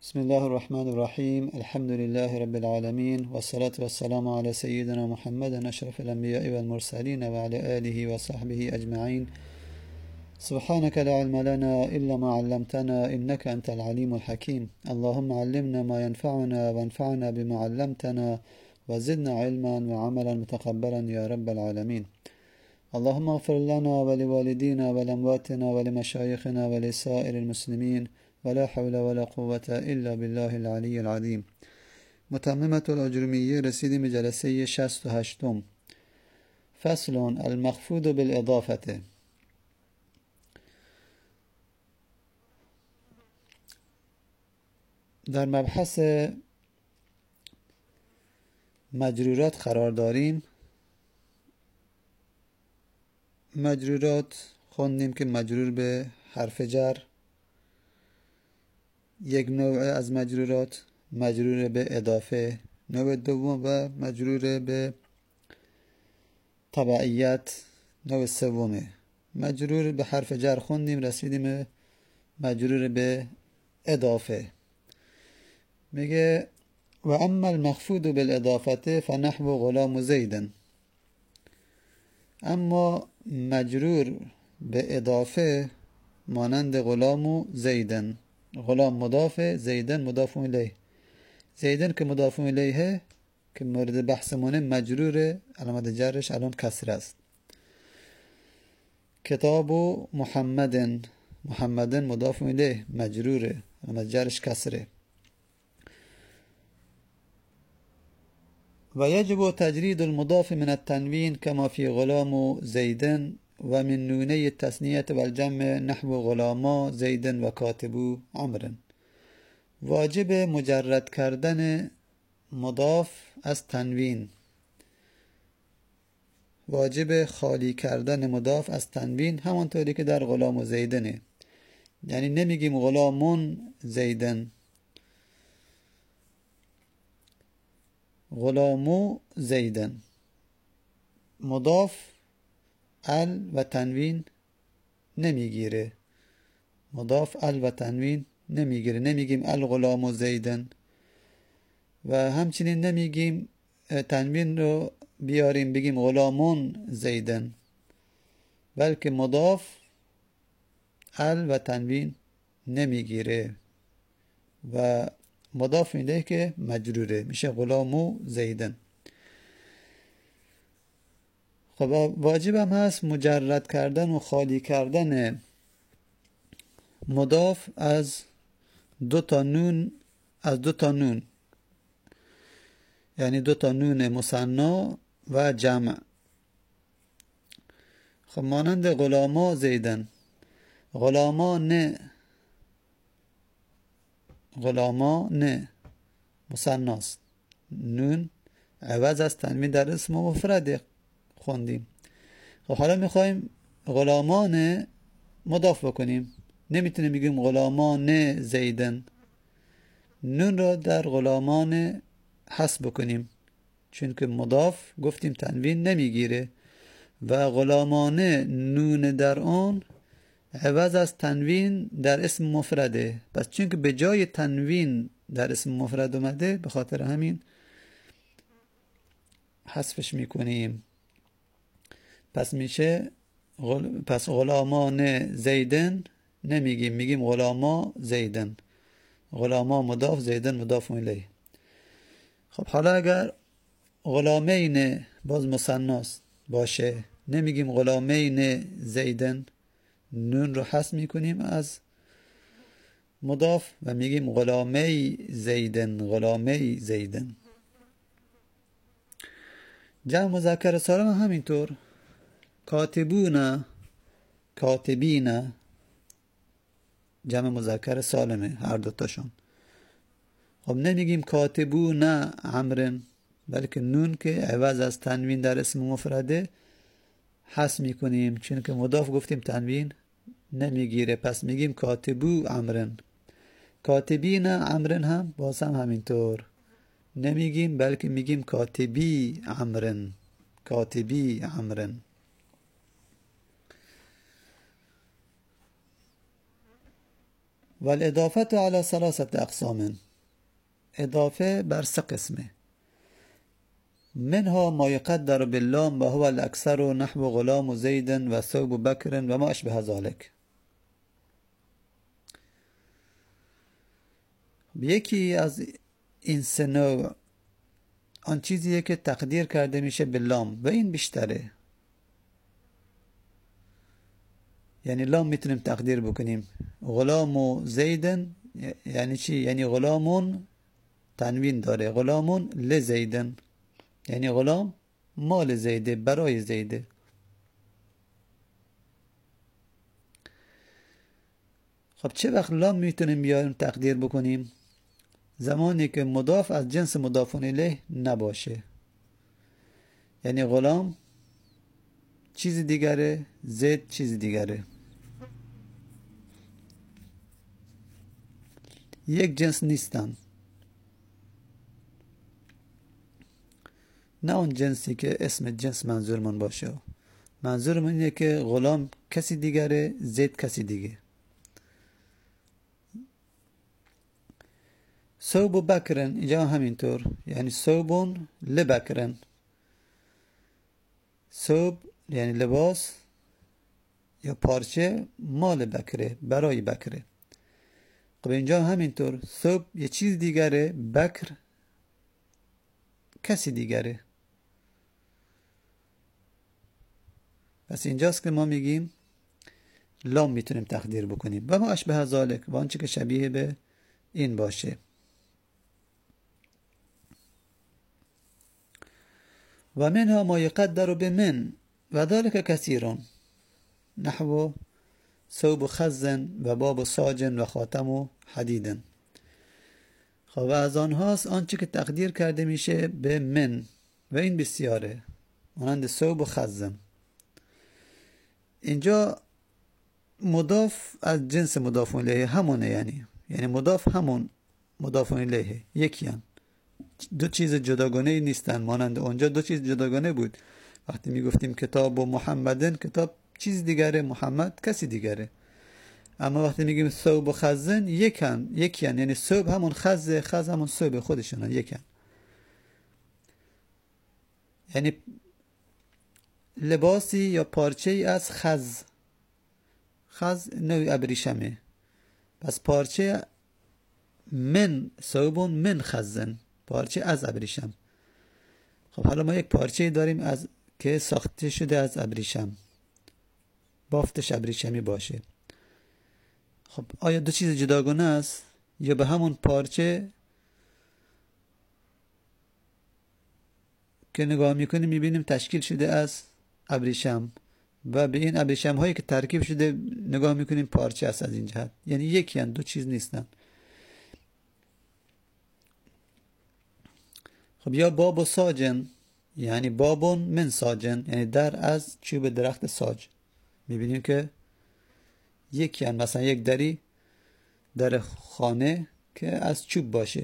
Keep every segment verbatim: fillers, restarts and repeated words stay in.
بسم الله الرحمن الرحيم. الحمد لله رب العالمين، والصلاة والسلام على سيدنا محمد أشرف الأنبياء والمرسلين وعلى آله وصحبه أجمعين. سبحانك لا علم لنا إلا ما علمتنا إنك أنت العليم الحكيم. اللهم علمنا ما ينفعنا وانفعنا بما علمتنا وزدنا علما وعملا متقبلا يا رب العالمين. اللهم اغفر لنا ولوالدينا ولأمواتنا ولمشايخنا ولسائر المسلمين ولا حول ولا قوة إلا بالله العلي العظيم. متممة الأجرمیه رسیدیم جلسه شصت و هشتم. فصل المخفوض بالإضافة. در مبحث مجرورات قرار داریم. مجرورات خوندیم که مجرور به حرف جر یک نوع از مجرورات، مجرور به اضافه نوع دوم و مجرور به تبعیت نوع سومه. مجرور به حرف جر خوندیم، رسیدیم مجرور به اضافه. میگه و اما المخفوض بالاضافه فنحو غلام زید. اما مجرور به اضافه مانند غلام و زیدن. غلام مضاف، زیدن مضاف الیه. زیدن که مضاف الیه که مورد بحثمونه مجرور، علامت جرش الان کسر است. کتاب محمدن، محمدن مضاف الیه مجروره، علامت جرش کسره. و یجب تجرید المضاف من التنوین کما فی غلام زیدن و من نونه التثنیه والجمع نحو غلاما زیدن و کاتبو عمرن. واجب مجرد کردن مضاف از تنوین، واجب خالی کردن مضاف از تنوین، همانطوری که در غلام و زیدنه. یعنی نمیگیم غلامون زیدن، غلامو زیدن. مضاف ال و تنوین نمیگیره، مضاف ال و تنوین نمیگیره. نمیگیم الغلام و زیدن و همچنین نمیگیم تنوین رو بیاریم بگیم غلامون زیدن، بلکه مضاف ال و تنوین نمیگیره و مضاف الیه که مجروره، میشه غلامو زیدن. خب واجب هم هست مجرد کردن و خالی کردن مضاف از دو تا نون، از دو تا نون، یعنی دو تا نون مثنا و جمع. خب مانند غلاما زیدن، غلاما نه، غلاما نه مثناست، نون عوض از تنوین در اسم مفرد خوندیم. خب حالا میخوایم غلامان مضاف بکنیم، نمیتونیم بگیم غلامان زیدن، نون را در غلامان حذف بکنیم چون که مضاف گفتیم تنوین نمیگیره و غلامان نون در اون عوض از تنوین در اسم مفرده. پس چون که به جای تنوین در اسم مفرد اومده، به خاطر همین حذفش میکنیم. پس میشه غل... پس غلامان زیدن نمیگیم، میگیم غلاما زیدن. غلاما مضاف، زیدن مضاف الیه. خب حالا اگر غلامین باز مثناست باشه، نمیگیم غلامین زیدن، نون رو حذف میکنیم از مضاف و میگیم غلامی زیدن، غلامی زیدن. جمع مذکر سالم هم همینطور، کاتبون، کاتبین، جمع مذکر سالمه هر دوتاشون. خب نمیگیم کاتبون عمرن، بلکه نون که عوض از تنوین در اسم مفرده حذف میکنیم چون که مضاف گفتیم تنوین نمیگیره. پس میگیم کاتبو عمرن. کاتبین عمرن هم باز هم همینطور نمیگیم، بلکه میگیم کاتبی عمرن، کاتبی عمرن. و الاضافه علی ثلاثه اقسام، اضافه بر سه قسمه. منها ما يقدر باللام و هو الاکثر نحو غلام و زید و ثوب بکر و ما اشبه ذلك. یکی از این سه نوع آن چیزیه که تقدیر کرده میشه به لام و این بیشتره. یعنی لام میتونیم تقدیر بکنیم غلام و زیدن، یعنی چی؟ یعنی غلامون تنوین داره، غلامون لزیدن، یعنی غلام مال زیده، برای زیده. خب چه وقت لام میتونیم بیاریم تقدیر بکنیم؟ زمانی که مضاف از جنس مضاف الیه نباشه. یعنی غلام چیز دیگره، زید چیز دیگره، یک جنس نیستن. نه اون جنسی که اسم جنس منظور من باشه. منظور من اینه که غلام کسی دیگره، زید کسی دیگه. ثوب و بکرن اینجا همینطور، یعنی ثوبون لبکرن. ثوب یعنی لباس یا پارچه مال بکره، برای بکره. خب اینجا همینطور، ثوب یه چیز دیگره، بکر کسی دیگره. پس اینجاست که ما میگیم لام میتونیم تقدیر بکنیم و ما اشبه ذالک، و آنچه که شبیه به این باشه. و منها ما یقدر به من و ذلك کثیرون نحو ثوب خزن و باب ساجن و خاتم و حدیدن. خب و از آنهاست آنچه که تقدیر کرده میشه به من و این بسیاره، مانند ثوب و خزن. اینجا مضاف از جنس مضاف الیه همونه، یعنی یعنی مضاف همون مضاف الیه، یکی هم. دو چیز جداگانه نیستن. مانند اونجا دو چیز جداگانه بود وقتی میگفتیم کتاب و محمدن، کتاب چیز دیگره، محمد کسی دیگره. اما وقتی میگیم ثوب و خزن یکن، یکیان، یعنی ثوب همون خز، خز همون ثوب خودشون، یکن. یعنی لباسی یا پارچه ای از خز، خز نوع ابریشمه. پس پارچه من ثوبون من خزن، پارچه از ابریشم. خب حالا ما یک پارچه داریم از که ساخته شده از ابریشم، بافتش ابریشمی باشه. خب آیا دو چیز جداگانه است یا به همون پارچه که نگاه میکنیم میبینیم تشکیل شده از ابریشم و به این ابریشم هایی که ترکیب شده نگاه میکنیم پارچه است از این جهت؟ یعنی یکی هن، دو چیز نیستن. خب یا باب و ساجن، یعنی بابون من ساجن، یعنی در از چوب درخت ساج. میبینیم که یکی هن، مثلا یک دری، در خانه که از چوب باشه.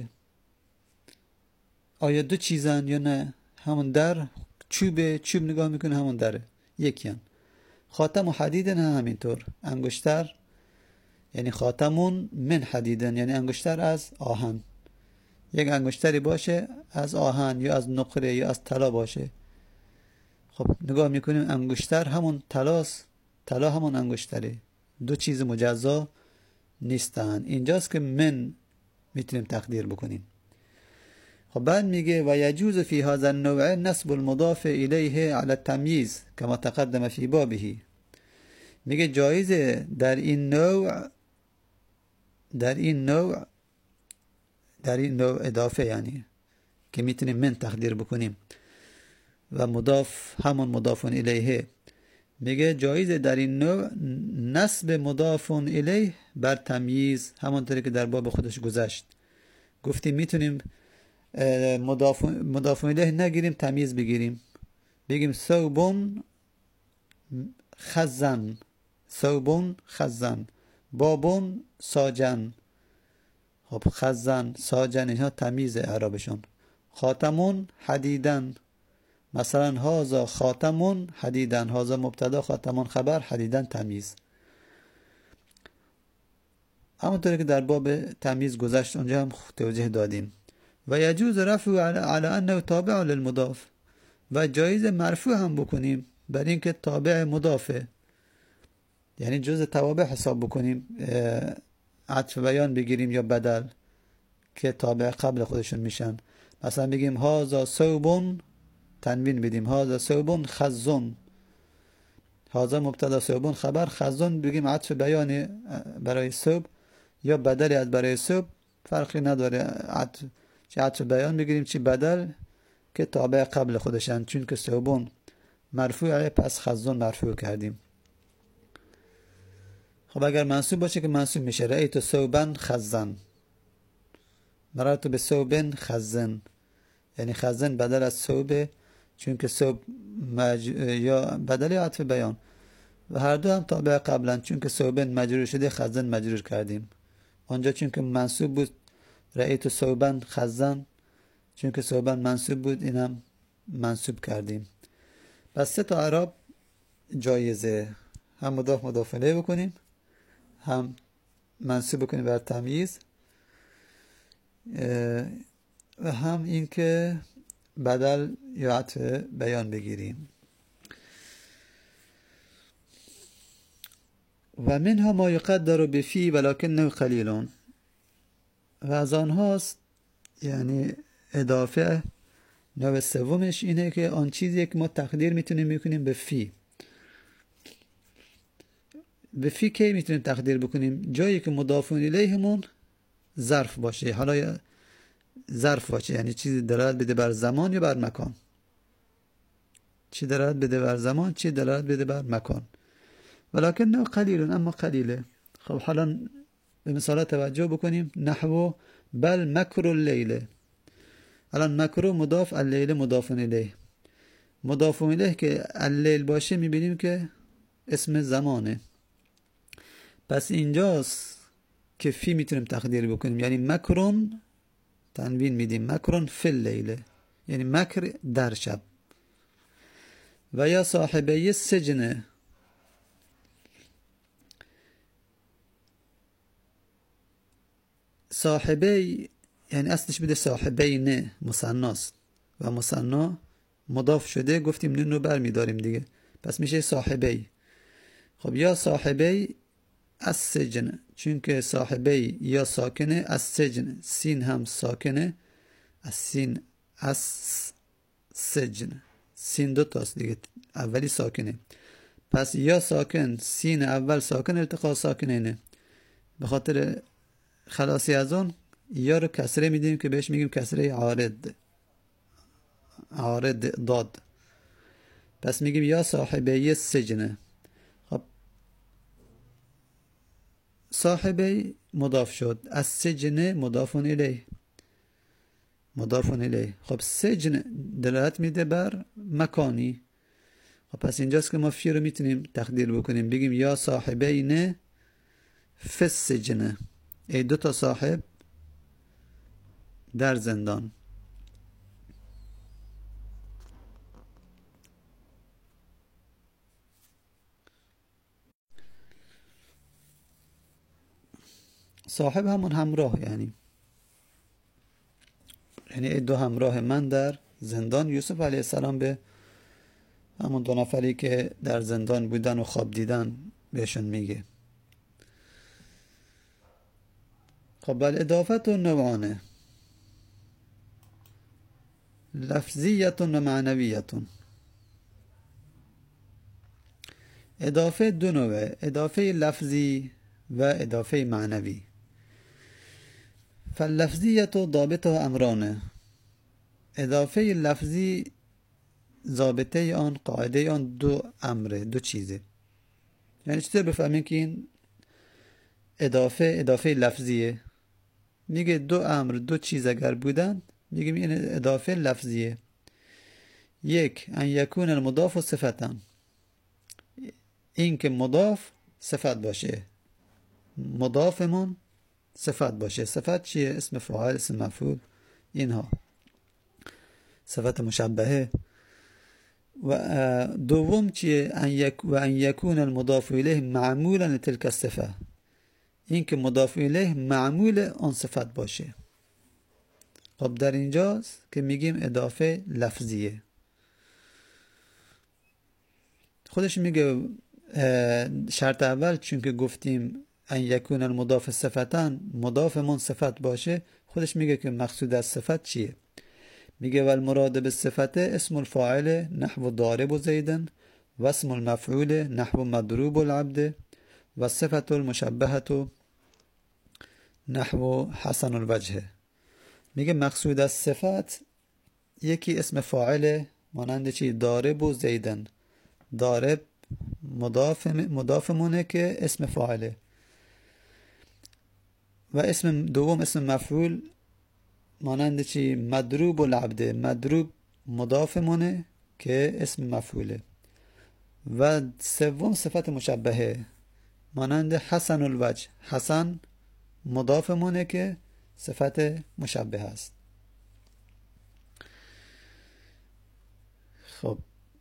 آیا دو چیزن یا نه؟ همون در چوب، چوب نگاه میکنه همون دره، یکی هن. خاتم و حدیدن هم همینطور، انگشتر یعنی خاتمون من حدیدن، یعنی انگشتر از آهن. یک انگشتری باشه از آهن یا از نقره یا از طلا باشه. خب نگاه میکنیم انگشتر همون طلاست، طلا همون انگشتره، دو چیز مجزا نیستن. اینجاست که من میتونیم تقدیر بکنیم. خب بعد میگه و یجوز فی هذا النوع نسب المضاف الیه علی التمییز کما تقدم فی بابه. میگه جایزه در این نوع، در این نوع در این نوع اضافه، یعنی که میتونیم من تقدیر بکنیم و مضاف همون مضاف الیه، میگه جایزه در این نوع نسب مضاف الیه بر تمییز، همونطوری که در باب خودش گذشت. گفتیم میتونیم مضاف مضاف الیه نگیریم، تمییز بگیریم، بگیم ثوبون خزن، ثوبون خزن، بابون ساجن. خب خزن، ساجن اینها تمیز اعرابشون. خاتمون حدیدن، مثلا هازا خاتمون حدیدن، هازا مبتدا خاتمون خبر، حدیدن تمیز. همونطوری که در باب تمییز گذشت اونجا هم توضیح دادیم. و یجوز رفع علی, علی انه تابع للمضاف، و جایز مرفوع هم بکنیم بر این که تابع مضافه، یعنی جز توابع حساب بکنیم، عطف بیان بگیریم یا بدل که تابع قبل خودشون میشن. مثلا بگیم هذا ثوب، تنوین بدیم هذا ثوب خزن، هذا مبتدا ثوب خبر، خزن بگیم عطف بیان برای ثوب یا بدلی از برای ثوب، فرقی نداره، عطف چه عطف بیان بگیریم چه بدل که تابع قبل خودشن، چون که ثوبون مرفوعه پس خزن مرفوع کردیم. خب اگر منصوب باشه که منصوب میشه رأیت ثوبا خزن، مررت به ثوب خزن، یعنی خزن بدل از ثوب، چون که ثوب مج... یا بدل عطف بیان و هر دو هم تابع قبلن، چون که ثوب مجرور شده خزن مجرور کردیم. اونجا چون که منصوب بود رأیت ثوبا خزن، چون که ثوبا منصوب بود اینم منصوب کردیم. پس سه تا اعراب جایزه، هم مضاف مضاف الیه بکنیم، هم منصوب بکنیم بر تمییز، و هم این که بدل یا عطف بیان بگیریم. و منها ما یقدر بفی ولکنه قلیلون، و از آنهاست یعنی اضافه نوع سومش اینه که آن چیزی که ما تقدیر میتونیم میکنیم به فی. به فی کی میتونیم تقدیر بکنیم؟ جایی که مضاف الیهمون ظرف باشه، حالا ظرف باشه یعنی چیزی دلالت بده بر زمان یا بر مکان، چی دلالت بده بر زمان چی دلالت بده بر مکان. ولکنه قلیل، اما قلیله. خب حالا به مثال توجه بکنیم، نحو بل مکر اللیل، الان مکر مضاف اللیل مضاف الیه، مضاف الیه که اللیل باشه میبینیم که اسم زمانه، پس اینجاست که فی میتونیم تقدیر بکنیم، یعنی مکرون تنوین میدیم مکرون فی اللیل، یعنی مکر در شب. و یا صاحبه سجن، صاحبه یعنی اصلش بده صاحبین مثناست و مثنا مضاف شده، گفتیم نون رو بر میداریم دیگه، پس میشه صاحبه. خب یا صاحبه از سجن، چون که صاحبه یا ساکنه، از سجن سین هم ساکنه، از سین از سجن سین دو تاست دیگه، اولی ساکنه، پس یا ساکن سین اول ساکن التقا ساکنینه، به خاطر خلاصی از اون یا رو کسره میدیم که بهش میگیم کسره عارض، عارض داد، پس میگیم یا صاحبه سجنه. خب صاحبه مضاف شد، از سجن مضاف الیه، مضاف الیه. خب سجن دلالت میده بر مکانی، خب پس اینجاست که ما فی رو میتونیم تقدیر بکنیم، بگیم یا صاحبین فی السجن، ای دو تا صاحب در زندان. صاحب همون همراه، یعنی یعنی ای دو همراه من در زندان. یوسف علیه السلام به همون دو نفری که در زندان بودن و خواب دیدن بهشون میگه. خب الاضافت و نوعانه، لفظیت و معنویت. اضافه دو نوعه، اضافه لفظی و اضافه معنوی. فاللفظیت ضابطه امرانه، اضافه لفظی ضابطه آن قاعده آن دو امره، دو چیزه. یعنی چطور بفهمین که این اضافه اضافه لفظیه؟ میگه دو امر دو چیز اگر بودن میگیم این اضافه لفظیه. یک، ان یکون المضاف صفتا، این که مضاف صفت باشه، مضافمون صفت باشه. صفت چیه؟ اسم فاعل، اسم مفعول، اینها صفت مشبهه. و دوم چیه؟ ان یک و ان یکون المضاف الیه معمولا لتلک الصفه، این که مضاف الیه معمول آن صفت باشه. خب در اینجاست که میگیم اضافه لفظیه. خودش میگه شرط اول چون که گفتیم ان یکون المضاف صفتن، مضاف من صفت باشه، خودش میگه که مقصود از صفت چیه. میگه والمراد بالصفت اسم الفاعل نحو ضارب زیدن و اسم المفعول نحو مضروب العبد و الصفت المشبهه نحو حسن الوجه. میگه مقصود از صفت یکی اسم فاعل مانند چی؟ ضارب و زیدن. ضارب مضاف مضاف مونه که اسم فاعله و اسم دوم اسم مفعول مانند چی؟ مضروب العبد. مضروب مضاف مونه که اسم مفعوله و سوم صفت مشبهه مانند حسن الوجه. حسن مضاف مونه که صفت مشبه است. خب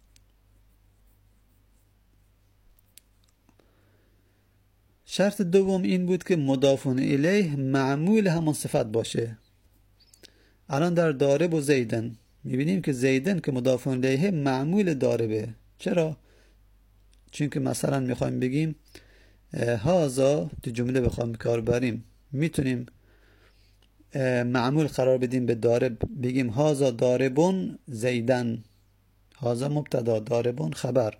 شرط دوم این بود که مضاف الیه معمول همان صفت باشه. الان در ضارب و زیدن میبینیم که زیدن که مضاف الیه معمول ضاربه. چرا؟ چون که مثلا میخوایم بگیم هازا تو جمله بخوایم کار بریم، میتونیم معمول قرار بدیم به ضارب، بگیم هازا ضاربون زیدن. هازا مبتدا، ضاربون خبر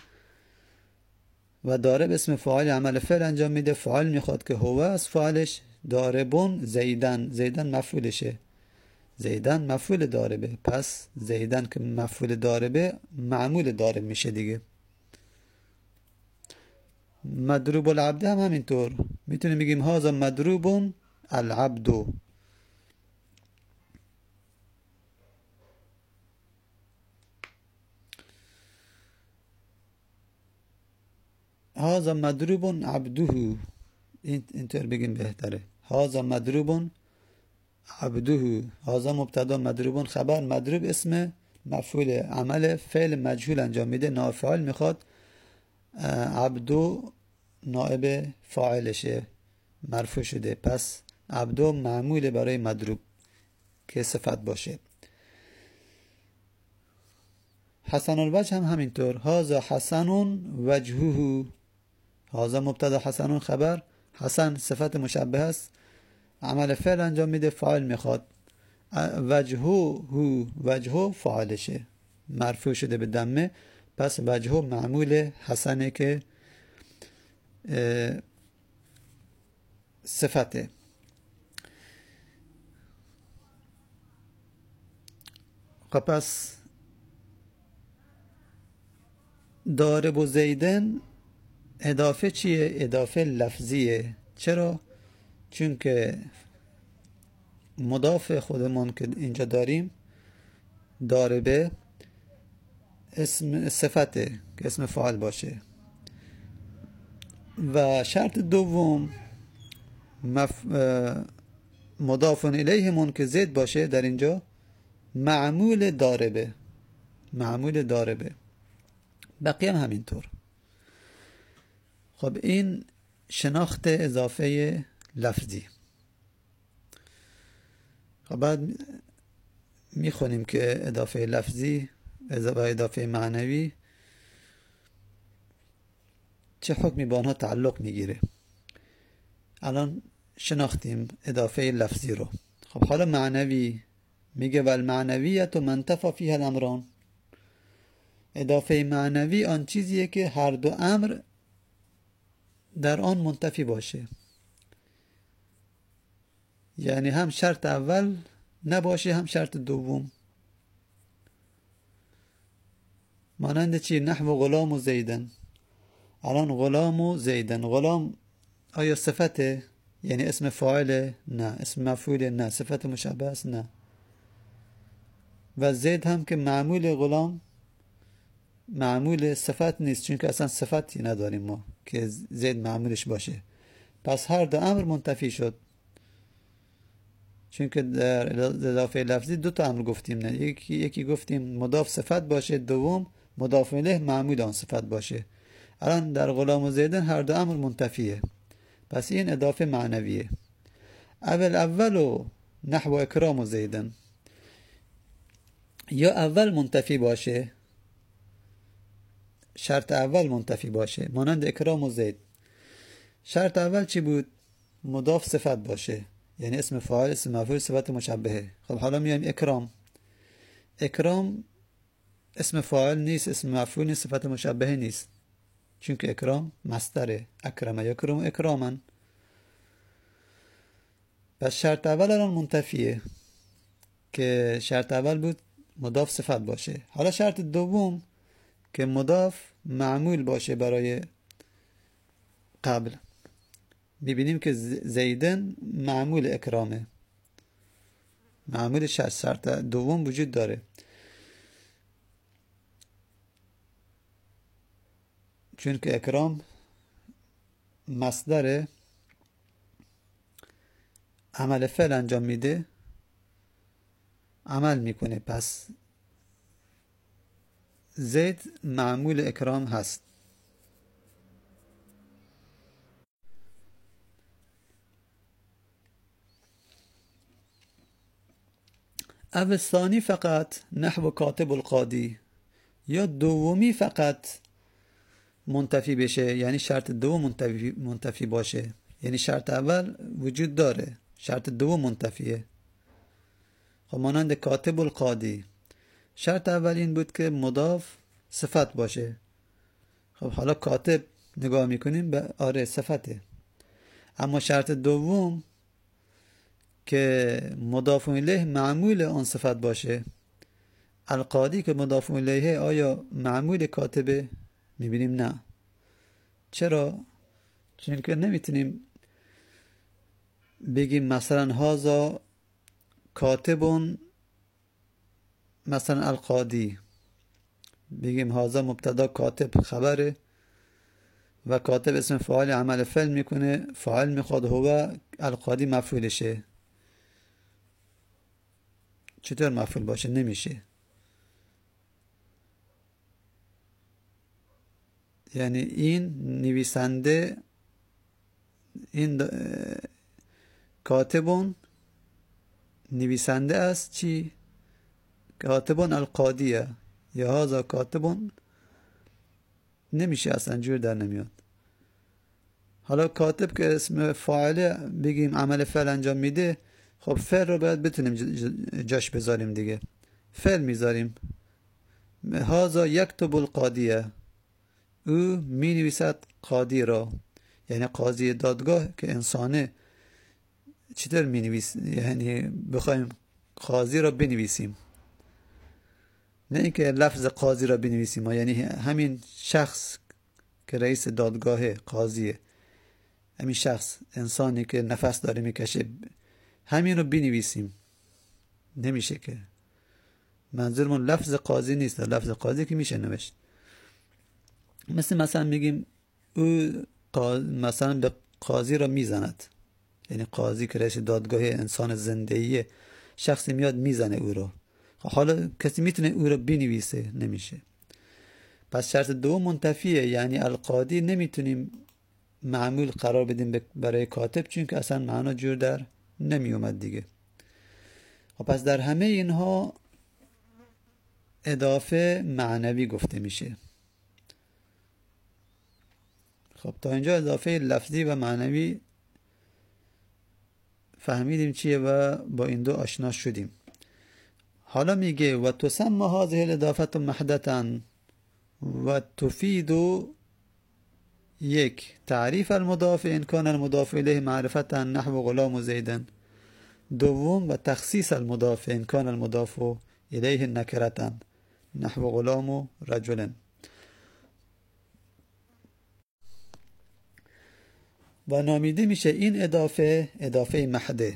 و ضارب اسم فاعل عمل فعل انجام میده. فاعل میخواد که هو از فاعلش، ضاربون زیدن، زیدن مفعولشه. زیدن مفعول ضاربه، پس زیدن که مفعول ضاربه معمول ضارب میشه دیگه. مضروب العبد هم همینطور، میتونیم بگیم هازا مضروبون العبد. هازا مضروبون عبده، اینطور بگیم بهتره. هازا مضروبون عبده. هازا مبتدا، مضروبون خبر، مضروب اسم مفعول عمل فعل مجهول انجام میده، نافعال میخواد، عبدو نائب فاعلشه، مرفوع شده، پس عبدو معمول برای مضروب که صفت باشه. حسن الوجه هم همینطور. هازا حسنون وجهه. هازا مبتدا، حسنون خبر، حسن صفت مشبه است، عمل فعل انجام میده، فاعل میخواد، وجهه وجهه فاعلشه، مرفوع شده به دمه، پس وجهه معمول حسنه که صفته. خب پس ضارب و زیدن اضافه چیه؟ اضافه لفظیه. چرا؟ چون که مضاف خودمون که اینجا داریم ضاربه اسم صفته که اسم فاعل باشه و شرط دوم مف... مضاف الیهمون که زید باشه در اینجا معمول ضاربه، معمول ضاربه. بقیه هم همینطور. خب این شناخت اضافه لفظی. خب بعد میخونیم که اضافه لفظی و اضافه معنوی چه حکمی با آنها تعلق میگیره. الان شناختیم اضافه لفظی رو. خب حالا معنوی میگه والمعنویت من تفی فیها الامران. اضافه معنوی آن چیزیه که هر دو امر در آن منتفی باشه، یعنی هم شرط اول نباشه هم شرط دوم. مانند چی؟ نحو غلام و زیدن. الان غلام و زیدن، غلام آیا صفته؟ یعنی اسم فاعله؟ نه. اسم مفعوله؟ نه. صفت مشبه است؟ نه. و زید هم که معمول غلام معمول صفت نیست، چون که اصلا صفتی نداریم ما که زید معمولش باشه. پس هر دو امر منتفی شد، چون که در اضافه لفظی دو تا امر گفتیم. نه، یکی یکی گفتیم مضاف صفت باشه، دوم مضاف الیه معمول آن صفت باشه. الان در غلام و زیدن هر دو امر منتفیه، پس این اضافه معنویه. اول اولو نحو اکرام و زیدن، یا اول منتفی باشه، شرط اول منتفی باشه، مانند اکرام و زید. شرط اول چی بود؟ مضاف صفت باشه، یعنی اسم فاعل، اسم مفعول، صفت مشبهه. خب حالا میایم اکرام. اکرام اسم فاعل نیست، اسم مفعول نیست، صفت مشبهه نیست، چون که اکرام مصدره، اکرم یکرم اکراما. پس شرط اول الان منتفیه که شرط اول بود مضاف صفت باشه. حالا شرط دوم که مضاف معمول باشه برای قبل. میبینیم که زیدن معمول اکرامه، معمول شرط دوم وجود داره، چون که اکرام مصدر عمل فعل انجام میده، عمل میکنه، پس زید معمول اکرام هست. او ثانی فقط نحو کاتب القاضی، یا دومی فقط منتفی بشه، یعنی شرط دوم منتفی, منتفی باشه، یعنی شرط اول وجود داره، شرط دوم منتفیه. خب مانند کاتب القاضی، شرط اول این بود که مضاف صفت باشه. خب حالا کاتب نگاه میکنیم به آره صفته، اما شرط دوم که مضاف الیه معمول آن صفت باشه. القاضی که مضاف الیه آیا معمول کاتبه؟ میبینیم نه. چرا؟ چون که نمیتونیم بگیم مثلا هازا کاتبون مثلا القاضی، بگیم هازا مبتدا کاتب خبره و کاتب اسم فاعل عمل فعل میکنه، فاعل میخواد هو، القاضی مفعولشه. چطور مفعول باشه؟ نمیشه. یعنی این نویسنده، این کاتبون نویسنده است چی؟ کاتبون القاضیه یا هازا کاتبون، نمیشه، اصلا جور در نمیاد. حالا کاتب که اسم فاعله بگیم عمل فعل انجام میده، خب فعل رو باید بتونیم جاش بذاریم دیگه، فعل میذاریم. هازا یکتب القاضیه، او می نویسد قاضی را، یعنی قاضی دادگاه که انسانه. چطور می نویس؟ یعنی بخوایم قاضی را بنویسیم، نه اینکه لفظ قاضی را بنویسیم، یعنی همین شخص که رئیس دادگاه قاضیه، همین شخص انسانی که نفس داره میکشه، همین رو بنویسیم. نمیشه که. منظورمون لفظ قاضی نیست، لفظ قاضی که میشه نوشت. مثل مثلا میگیم او مثلا به قاضی را میزند، یعنی قاضی که رئیس دادگاه انسان زندهیه، شخصی میاد میزنه او رو. حالا کسی میتونه او رو بنویسه؟ نمیشه. پس شرط دوم منتفیه، یعنی القاضی نمیتونیم معمول قرار بدیم برای کاتب، چون که اصلا معنا جور در نمی اومد دیگه. پس در همه اینها اضافه معنوی گفته میشه. خب تا اینجا اضافه لفظی و معنوی فهمیدیم چیه و با این دو آشنا شدیم. حالا میگه و تسمى هذه الاضافه محدثا و تفید یک تعریف المضاف ان کان المضاف الیه معرفتا نحو غلام و زیدن. دوم و تخصیص المضاف ان کان المضاف الیه نکرتا نحو غلام و رجل. و نامیده میشه این اضافه اضافه محده،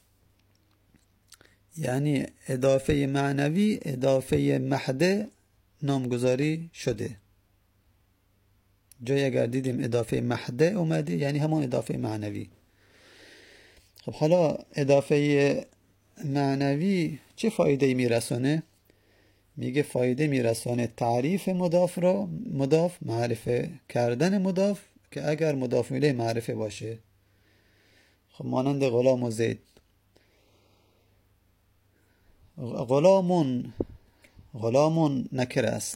یعنی اضافه معنوی اضافه محده نامگذاری شده. جای اگر دیدیم اضافه محده اومده یعنی همون اضافه معنوی. خب حالا اضافه معنوی چه فایده میرسونه؟ میگه فایده میرسونه تعریف مضاف را، مضاف معرفه کردن مضاف که اگر مضاف الیه معرفه باشه، خب مانند غلام و زید. غلامون غلامون نکره است.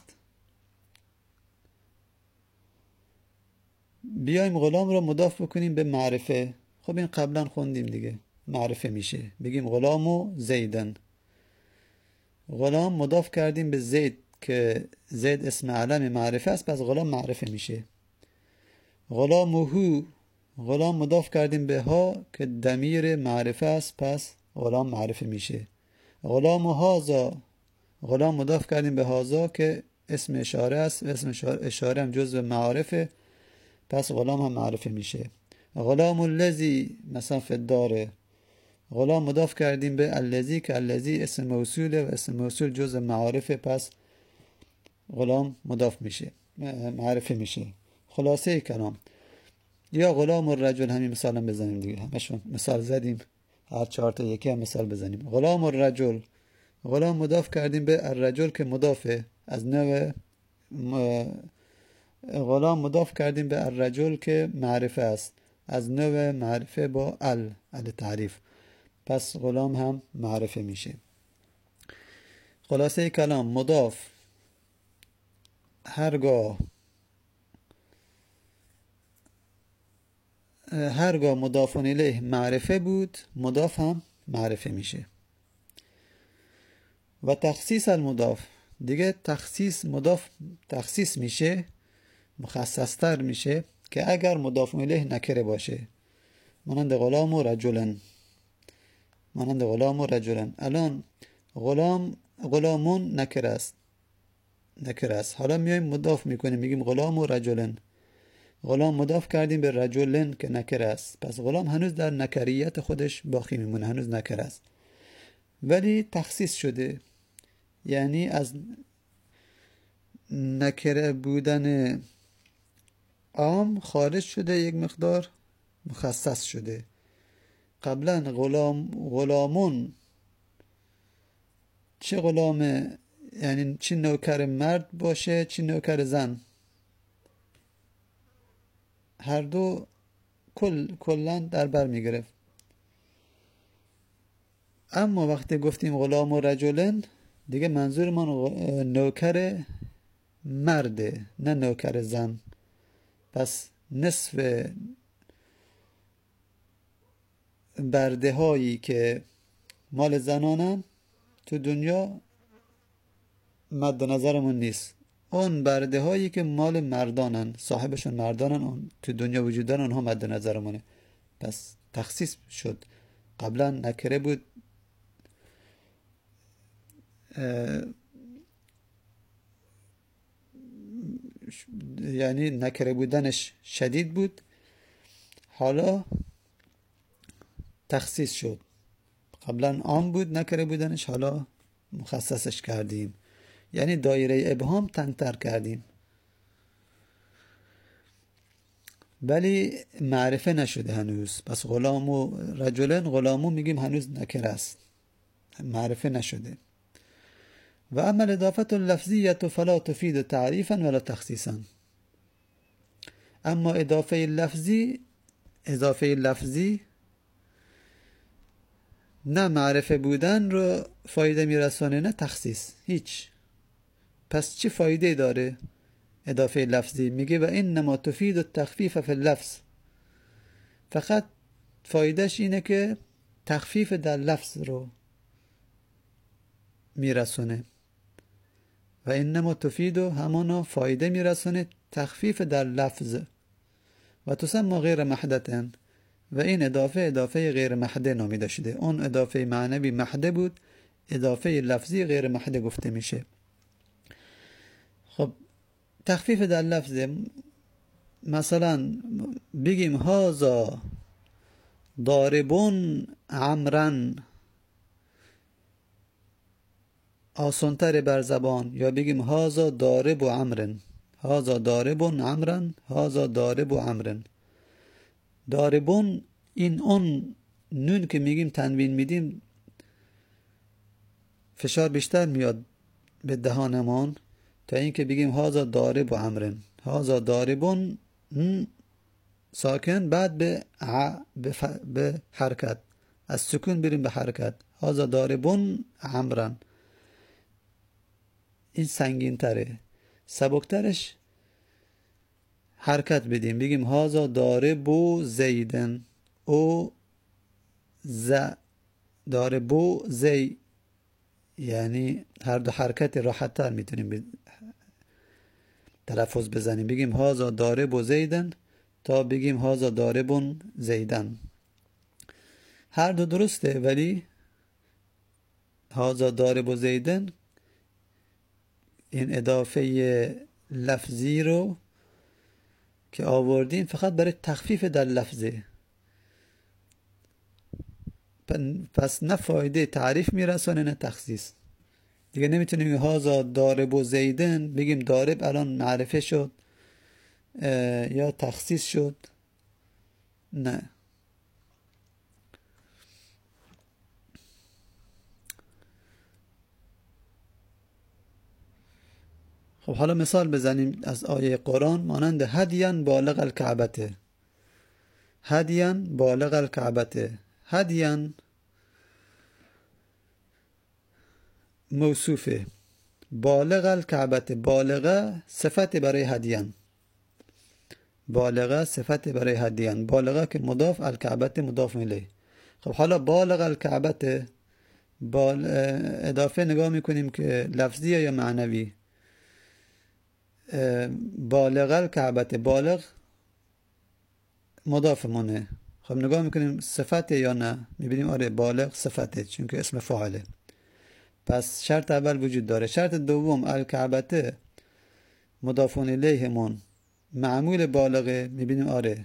بیایم غلام رو مضاف بکنیم به معرفه. خب این قبلا خوندیم دیگه، معرفه میشه. بگیم غلام و زیدن. غلام مضاف کردیم به زید که زید اسم علم معرفه است، پس غلام معرفه میشه. غلام و هو، غلام مضاف کردیم به ها که ضمیر معرفه است، پس غلام معرفه میشه. غلام و هازا، غلام مضاف کردیم به هازا که اسم اشاره است، اسم اشاره هم جزو معارفه، پس غلام هم معرفه میشه. غلام الذی مثلا فی الدار، غلام مضاف کردیم به الذی که الذی اسم موصوله و اسم موصول جزء معارفه، پس غلام مضاف میشه، معرفه میشه. خلاصه کلام، یا غلام الرجل، همین مثال هم بزنیم دیگه، همشون مثال زدیم، هر چهار تا یکی هم مثال بزنیم. غلام الرجل، غلام مضاف کردیم به الرجل که مضافه از نوع، غلام مضاف کردیم به الرجل که معرفه است از نوع معرفه با ال ال تعریف، پس غلام هم معرفه میشه. خلاصه کلام، مضاف هرگاه هرگاه مضاف الیه معرفه بود، مضاف هم معرفه میشه. و تخصیص المضاف، دیگه تخصیص مضاف تخصیص میشه، مخصصتر میشه که اگر مضاف الیه نکره باشه، مانند غلام و رجلن، مانند غلام و رجلن. الان غلام غلامون نکره است، نکره است. حالا میایم مضاف میکنیم، میگیم غلام و رجلن. غلام مضاف کردیم به رجلن که نکره است، پس غلام هنوز در نکریت خودش باقی میمونه، هنوز نکره است، ولی تخصیص شده، یعنی از نکره بودن عام خارج شده، یک مقدار مخصص شده. قبلا غلام غلامون چه غلامه، یعنی چه نوکر مرد باشه چه نوکر زن، هر دو کل کلا در بر میگرفت. اما وقتی گفتیم غلام و رجلن، دیگه منظورمان نوکر مرده نه نوکر زن، پس نصف برده هایی که مال زنانن تو دنیا مد نظرمون نیست، اون برده هایی که مال مردانن، صاحبشون مردانن، اون تو دنیا وجود دارن، اونها مد نظرمونه. پس تخصیص شد، قبلا نکره بود، یعنی نکره بودنش شدید بود، حالا تخصیص شد. قبلا عام بود نکره بودنش، حالا مخصصش کردیم، یعنی دایره ابهام تنگتر کردیم، ولی معرفه نشده هنوز. پس غلام و رجلن، غلامو میگیم هنوز نکره است، معرفه نشده. و اما الاضافه اللفظیه فلا تفید تعریفا ولا تخصیصا، اما اضافه لفظی اضافه لفظی نه معرفه بودن رو فایده میرسانه نه تخصیص، هیچ. پس چه فایده داره اضافه لفظی؟ میگه و انما تفید التخفیف فی اللفظ، فقط فایدهش اینه که تخفیف در لفظ رو میرسونه. و انما تفید همانا فایده میرسونه تخفیف در لفظ. و تسمى غیر محدتن، و این اضافه اضافه غیر محده نامیده شده. اون اضافه معنوی محده بود، اضافه لفظی غیر محده گفته میشه. خب تخفیف در لفظ، مثلا بگیم هازا ضاربون عمرن، آسانتر بر زبان، یا بگیم هازا ضارب و عمرن، هازا ضاربون عمرن، هازا ضارب و عمرن. ضاربون، این اون نون که میگیم تنوین میدیم فشار بیشتر میاد به دهانمان تا این که بگیم هازا ضارب و عمرن. هازا ضاربون ساکن بعد به ع به, ف... به حرکت، از سکون بریم به حرکت. هازا داربون عمرن، این سنگین تره. سبکترش حرکت بدیم، بگیم هازا داربو زیدن، او ز داربو زی، یعنی هر دو حرکت راحت تر میتونیم تلفظ بزنیم. بگیم هازا داربو زیدن تا بگیم هازا داربون زیدن. هر دو درسته، ولی هازا داربو زیدن این اضافه لفظی رو که آوردیم فقط برای تخفیف در لفظه، پس نه فایده تعریف میرسونه نه تخصیص. دیگه نمیتونیم هازا داربو زیدن بگیم دارب الان معرفه شد یا تخصیص شد، نه. خب حالا مثال بزنیم از آیه قرآن، مانند هدیان بالغ الکعبته. هدیان بالغ الکعبته، هدیان موصوفه، بالغ الکعبته، بالغه صفت برای هدیان، بالغه صفت برای هدیان، بالغه که مضاف، الکعبته مضاف الیه. خب حالا بالغ الکعبته بال... اضافه نگاه میکنیم که لفظیه یا معنوی. بالغ الکعبته، بالغ مضاف منه. خب نگاه میکنیم صفت یا نه، میبینیم آره بالغ صفته چون که اسم فاعله. پس شرط اول وجود داره. شرط دوم الکعبته مضاف الیه من معمول بالغه، میبینیم آره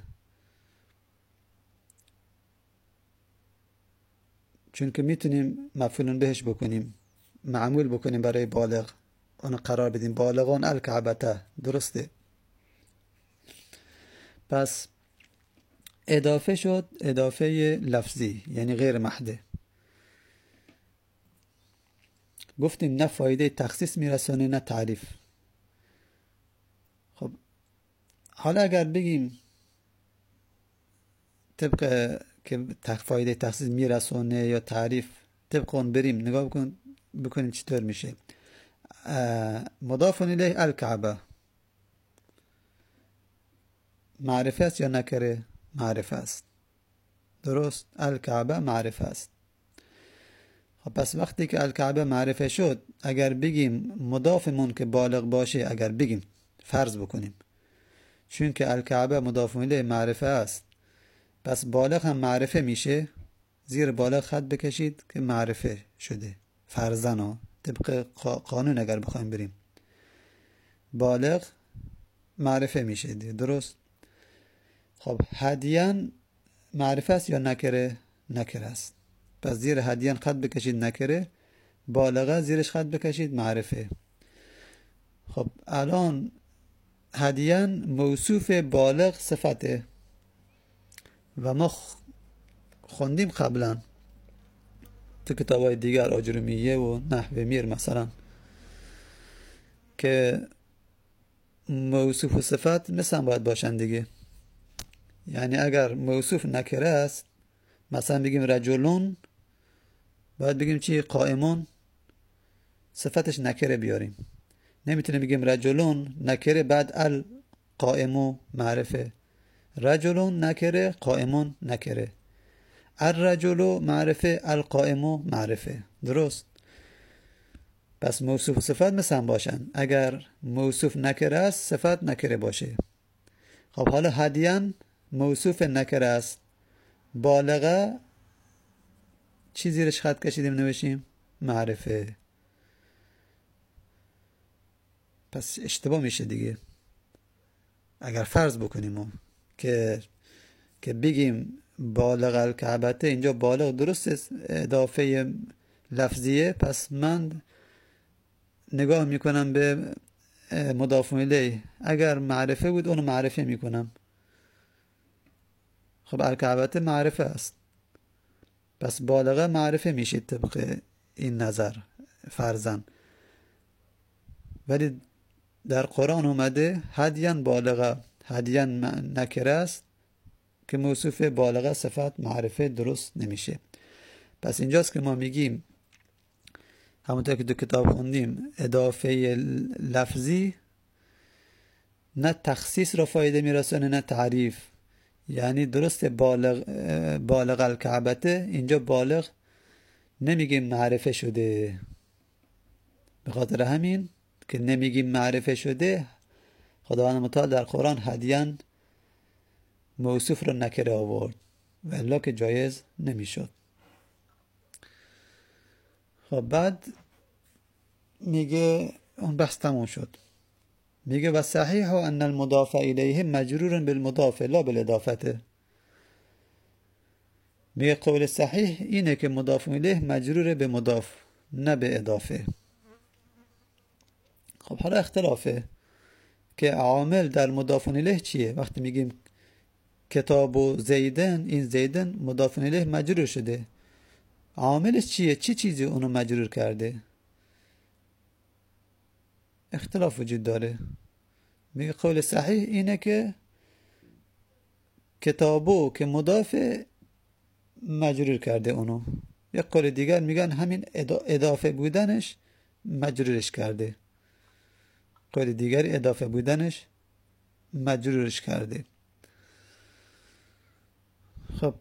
چون که میتونیم مفعول بهش بکنیم، معمول بکنیم برای بالغ، اون قرار بدیم بالغان الکعبته، درسته. پس اضافه شد، اضافه لفظی یعنی غیر محده. گفتیم نه فایده تخصیص میرسونه نه تعریف. خب حالا اگر بگیم طبق که فایده تخصیص میرسونه یا تعریف طبق اون بریم، نگاه بکن بکنیم چطور میشه. مضاف الیه الکعبه معرفه است یا نکره؟ معرفه است، درست. الکعبه معرفه است. خب پس وقتی که الکعبه معرفه شد، اگر بگیم مضافمون که بالغ باشه، اگر بگیم فرض بکنیم چون که الکعبه مضاف الیه معرفه است، پس بالغ هم معرفه میشه، زیر بالغ خط بکشید که معرفه شده فرضاً ها، طبق قانون اگر بخوایم بریم بالغ معرفه میشه، درست. خب هدیان معرفه است یا نکره؟ نکره است. پس زیر هدیان خط بکشید نکره، بالغه زیرش خط بکشید معرفه. خب الان هدیان موصوف بالغ صفته و ما خوندیم قبلا تو کتابای دیگر آجرومیه و نحو میر مثلا که موصوف و صفت مثلا باید باشن دیگه. یعنی اگر موصوف نکره است، مثلا بگیم رجلون، باید بگیم چی؟ قائمون، صفتش نکره بیاریم. نمیتونه بگیم رجلون نکره بعد القائمو معرفه، رجلون نکره قائمون نکره، الرجلو معرفه القائمو معرفه، درست. پس موصوف و صفت مثلا باشن. اگر موصوف نکره است صفت نکره باشه. خب حالا هدیان موصوف نکره است، بالغه چی زیرش خط کشیدیم نوشیم؟ معرفه. پس اشتباه میشه دیگه اگر فرض بکنیم و که که بگیم بالغ الکعبته، اینجا بالغ درست اضافه لفظیه، پس من نگاه میکنم به مضاف الیه، اگر معرفه بود اونو معرفه میکنم. خب الکعبته معرفه است، پس بالغه معرفه میشه طبق این نظر فرضاً. ولی در قرآن اومده هدیان بالغه، هدیان نکره است، که موصوف بالغه صفت معرفه درست نمیشه. پس اینجاست که ما میگیم همونطور که دو کتاب خوندیم اضافه لفظی نه تخصیص را فایده میرسونه نه تعریف. یعنی درست بالغ بالغ الکعبته، اینجا بالغ نمیگیم معرفه شده. به خاطر همین که نمیگیم معرفه شده، خداوند متعال در قرآن هدیاً موصوف رو نکره آورد و الا که جایز نمیشد. خب بعد میگه اون بحث تموم شد. میگه و صحیح ان المضاف الیه مجرور بالمضاف لا بالاضافه. میگه قول صحیح اینه که مضاف الیه مجرور به مضاف نه به اضافه. خب حالا اختلافه که عامل در مضاف الیه چیه. وقتی میگیم کتاب و زیدن، این زیدن مضاف الیه مجرور شده، عاملش چیه؟ چی چیزی اونو مجرور کرده؟ اختلاف وجود داره. میگه قول صحیح اینه که کتابو که مضاف مجرور کرده اونو. یک قول دیگر میگن همین اضافه بودنش مجرورش کرده. قول دیگر اضافه بودنش مجرورش کرده. خب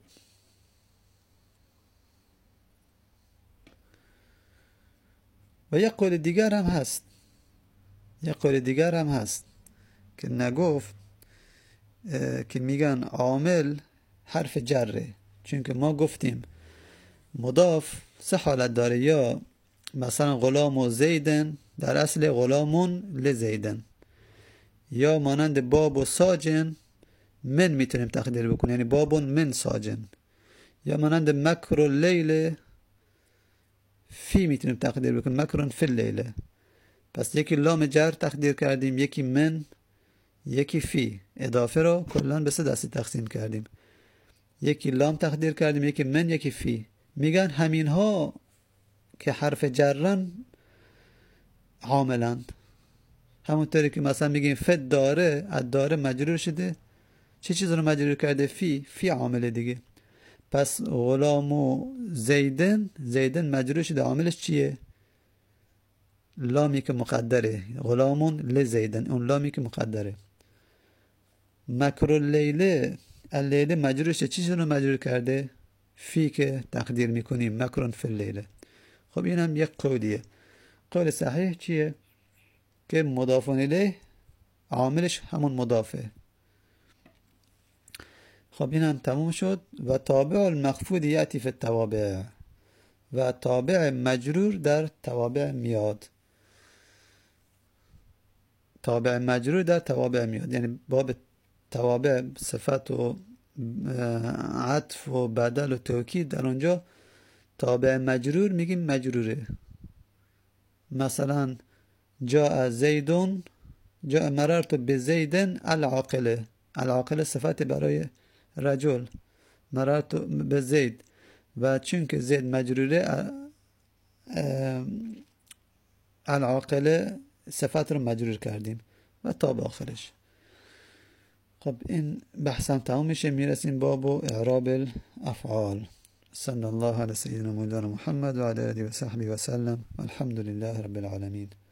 و یک قول دیگر هم هست یک قول دیگر هم هست که نگفت که میگن عامل حرف جره. چون که ما گفتیم مضاف سه حالت داره، یا مثلا غلام و زیدن در اصل غلامون لزیدن، یا مانند باب و ساجن من میتونیم تقدیر بکنیم، یعنی بابون من ساجن، یا مانند مکر و لیل فی میتونیم تقدیر بکنیم، مکرون فی اللیل. پس یکی لام جر تقدیر کردیم، یکی من، یکی فی. اضافه رو کلان به سه دسته تقسیم کردیم، یکی لام تقدیر کردیم، یکی من، یکی فی. میگن همین ها که حرف جرن عاملند. همونطوری که مثلا میگیم فد داره، اد داره مجرور شده، چه چیز رو مجرور کرده؟ فی. فی عامل دیگه. پس غلام و زیدن، زیدن مجرور شده، عاملش چیه؟ لامی که مقدره، غلامون لزیدن، اون لامی که مقدره. مکر اللیل، اللیل مجرور شده، چه چیز رو مجرور کرده؟ فی که تقدیر میکنیم مکرون فی اللیل. خب این هم یک قولیه. قول صحیح چیه؟ که مضاف الیه عاملش همون مضافه. خب این هم تموم شد. و تابع المخفوض یأتی فی التوابع، و تابع مجرور در توابع میاد. تابع مجرور در توابع میاد، یعنی باب توابع صفت و عطف و بدل و توکید، در اونجا تابع مجرور میگیم مجروره. مثلا جاء زیدون، جاء مررت بزیدن العاقله. العاقله صفت برای رجل، مررت بزید. و چون که زید مجروره، العاقله صفت رو مجرور کردیم و تا به آخرش. خب این بحثم تمام میشه، میرسیم باب اعراب الافعال. صلی الله علی سیدنا مولانا محمد و علی آله و صحبه و سلم. الحمد لله رب العالمین.